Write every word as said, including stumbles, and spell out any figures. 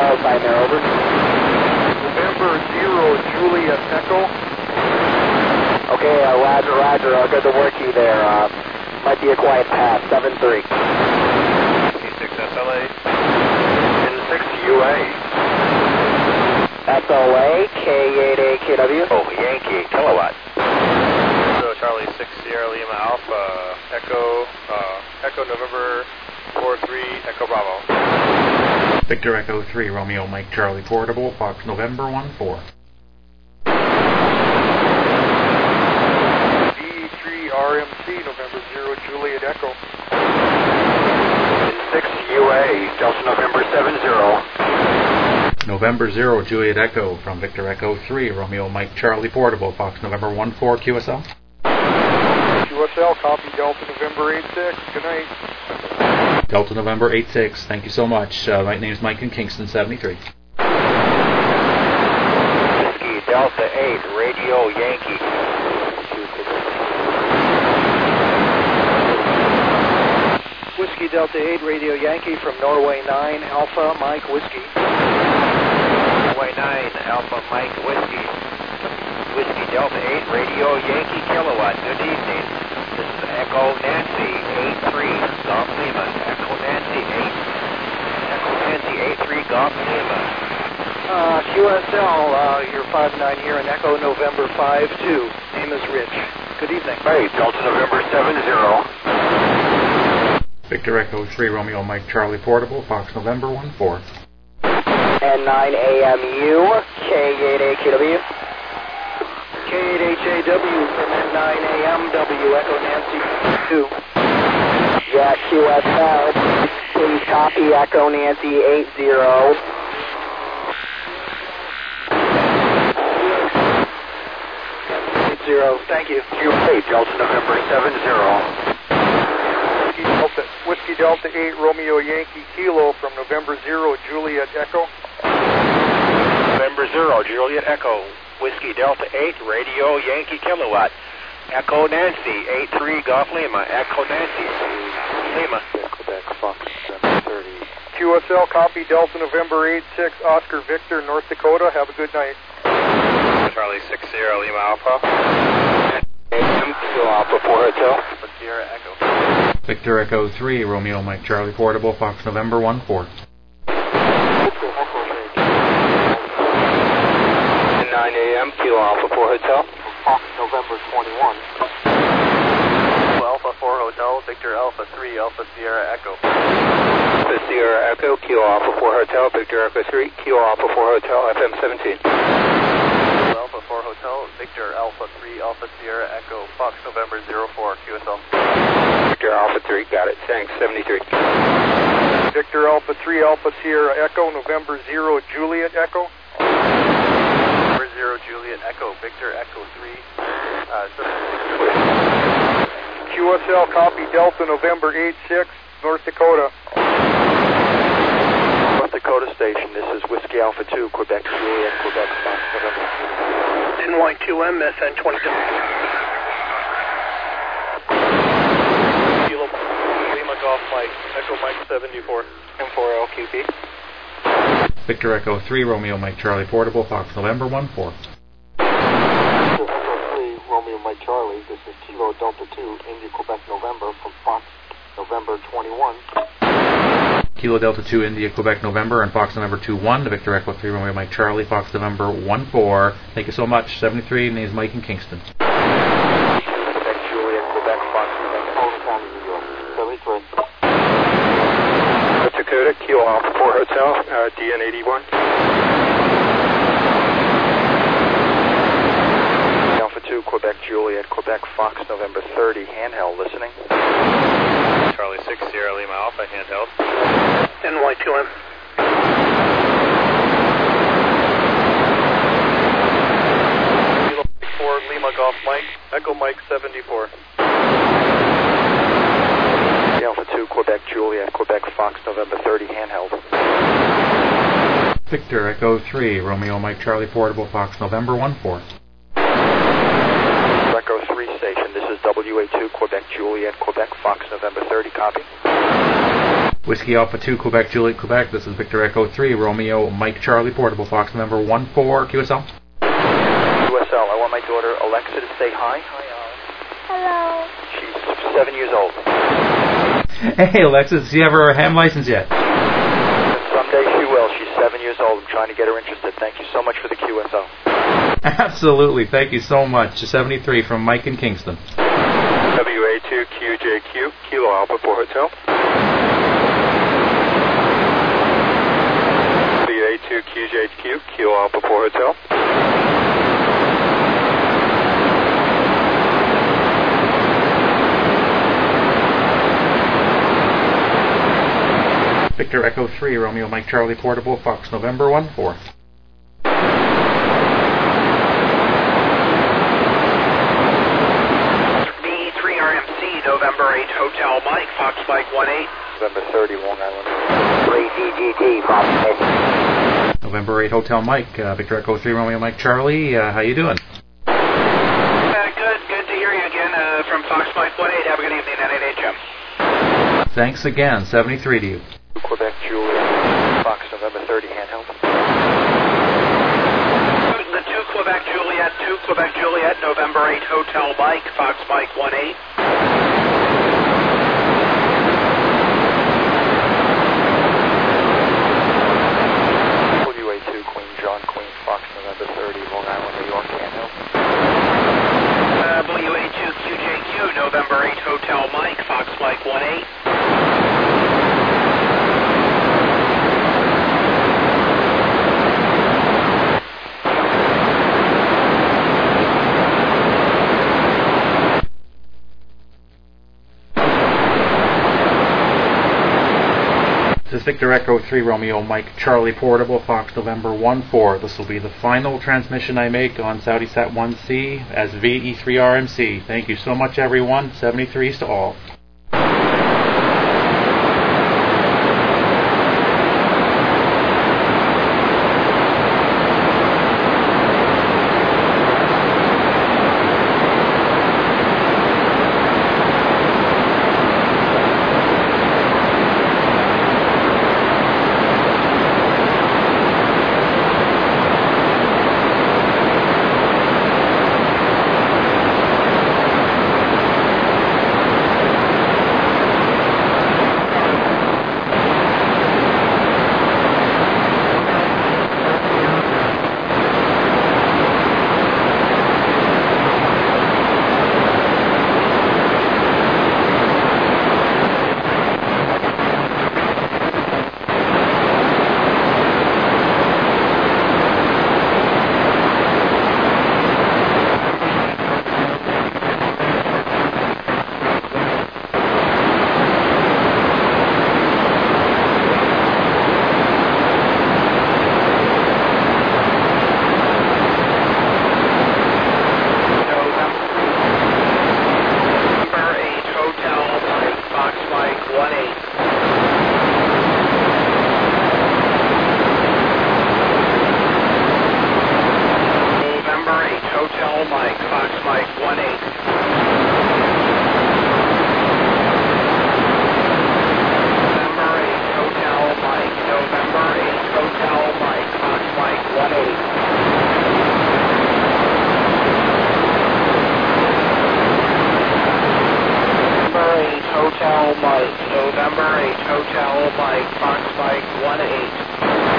I'll sign there, over. November zero, Juliet Echo. Okay, uh, roger, roger, I'll get the work key there. Uh, might be a quiet pass, seven three. C six S L A. N six U A. S L A, K eight A K W. Oh, Yankee, kilowatt. So Charlie six Sierra Lima Alpha, Echo, uh, Echo November four three, Echo Bravo. Victor Echo three, Romeo Mike Charlie Portable, Fox November one four. D three R M C, November zero, Juliet Echo. N six U A, Delta November seven zero. November zero, Juliet Echo from Victor Echo three, Romeo Mike Charlie Portable, Fox November one four, Q S L. Q S L, copy Delta November eight six, good night. Delta November eight six, thank you so much. Uh, my name is Mike in Kingston, seventy-three. Whiskey Delta eight, Radio Yankee. Whiskey Delta eight, Radio Yankee from Norway nine, Alpha Mike Whiskey. Norway nine, Alpha Mike Whiskey. Whiskey Delta eight, Radio Yankee Kilowatt. Good evening. This is Echo Nancy eight three, Golf Lima. Echo Nancy eight. Echo Nancy eight three, Golf Lima. Uh, Q S L, uh, you're five nine here in Echo November five two. Name is Rich. Good evening. Hey, Delta November seven zero. Victor Echo three, Romeo Mike Charlie Portable, Fox November one four. N nine A M U, K eight A K W. K eight H A W from N nine A M W, Echo Nancy two. Yeah, Q S L, please copy Echo Nancy eight zero. eight zero, thank you. Q eight, Delta November seven zero. Whiskey Delta, Whiskey Delta eight, Romeo Yankee Kilo from November zero, Juliet Echo. November zero, Juliet Echo. Whiskey Delta eight, Radio Yankee Kilowatt. Echo Nancy eight three, Golf Lima. Echo Nancy Lima. Quebec Fox seven thirty. Q S L, copy Delta November eight six, Oscar Victor, North Dakota. Have a good night. Charlie six Sierra Lima Alpha. A M, Kilo Alpha four Hotel. Sierra Echo. Victor Echo three, Romeo Mike Charlie Portable, Fox November one four. nine A M, Kilo Alpha four Hotel. Fox November twenty-one. Alpha four Hotel, Victor Alpha three, Alpha Sierra Echo. Alpha Sierra Echo, Kilo Alpha four Hotel, Victor Echo three, Kilo Alpha four Hotel, F M seventeen. Alpha four Hotel, Victor Alpha three, Alpha Sierra Echo, Fox November zero four, Q S L. Victor Alpha three, got it, thanks, seventy-three. Victor Alpha three, Alpha Sierra Echo, November zero, Juliet Echo. November zero, Juliet Echo, Victor Echo three, uh, Q S L, copy Delta November eight six, North Dakota. North Dakota Station, this is Whiskey Alpha two, Quebec, Juliet, Quebec, Fox November. N Y two M, S N twenty-two. Kilo Lima Golf Mike, Echo Mike seventy-four. M four L Q P. Victor Echo three, Romeo Mike Charlie Portable, Fox November one four. Echo three, Romeo Mike Charlie, this is Kilo Delta two, India Quebec November from Fox November twenty-one. Kilo Delta two, India Quebec November, and Fox November two one, to Victor Echo three, Romeo Mike Charlie, Fox November one four. Thank you so much, seventy-three, name is Mike in Kingston. Quebec, Juliet, Quebec, Fox November. Fulton County, New York, seventy-three. North Dakota, Kilo Alpha four Hotel, uh, D N eighty-one. Alpha two, Quebec, Juliet, Quebec, Fox November thirty, handheld listening. Charlie six, Sierra Lima Alpha, handheld. N Y two M. Kilo four, Lima Golf Mike, Echo Mike seventy-four. Alpha two, Quebec, Juliet, Quebec, Fox November thirty, handheld. Victor Echo three, Romeo Mike Charlie Portable, Fox November one four. Echo three station, this is W A two, Quebec, Juliet, Quebec, Fox November thirty, copy. Whiskey Alpha two, Quebec Juliet, Quebec. This is Victor Echo three, Romeo Mike Charlie, portable Fox number one four, Q S L. Q S L, I want my daughter Alexa to say hi. Hi, Hello. She's seven years old. Hey, Alexa, does she have her ham license yet? Someday she will. She's seven years old. I'm trying to get her interested. Thank you so much for the Q S L. Absolutely. Thank you so much. seventy-three from Mike in Kingston. W A two Q J Q, Kilo Alpha four Hotel. W A two Q J Q, Kilo Alpha four Hotel. Victor Echo three, Romeo Mike Charlie, portable Fox November one four. B three R M C, November eight, Hotel Mike, Fox Mike one eight. November thirty, Long Island. three D G T, Fox eight. November eight, Hotel Mike, uh, Victor Echo three, Romeo Mike Charlie. Uh, how you doing? Uh, good, good to hear you again uh, from Fox Mike one eight. Have a good evening at N H M. Thanks again. seventy-three to you. Quebec Juliet, Fox November thirty, handheld. The two Quebec Juliet, two Quebec Juliet, November eight, Hotel Mike, Fox Mike one eight. W A two Queen John, Queen Fox November thirty, Long Island, New York, handheld. Uh, W A two Q J Q, November eight, Hotel Mike, Fox Mike one eight. This is Victor Echo three, Romeo Mike Charlie, portable Fox November one four. This will be the final transmission I make on Saudi Sat one C as V E three R M C. Thank you so much, everyone. seventy-threes to all. Hotel Mike, November eight, Hotel Mike, Fox Mike one eight.